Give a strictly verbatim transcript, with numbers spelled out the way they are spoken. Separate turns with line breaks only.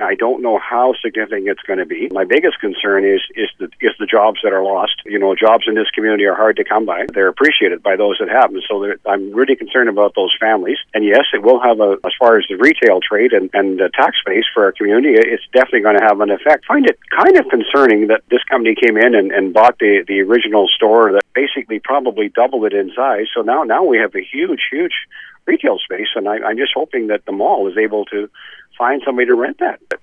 I don't know how significant it's going to be. My biggest concern is is the is the jobs that are lost. You know, jobs in this community are hard to come by. They're appreciated by those that have them. So I'm really concerned about those families. And yes, it will have a, as far as the retail trade and, and the tax base for our community, it's definitely going to have an effect. I find it kind of concerning that this company came in and, and bought the, the original store that basically probably doubled it in size. So now, now we have a huge, huge retail space, and I, I'm just hoping that the mall is able to find somebody to rent that.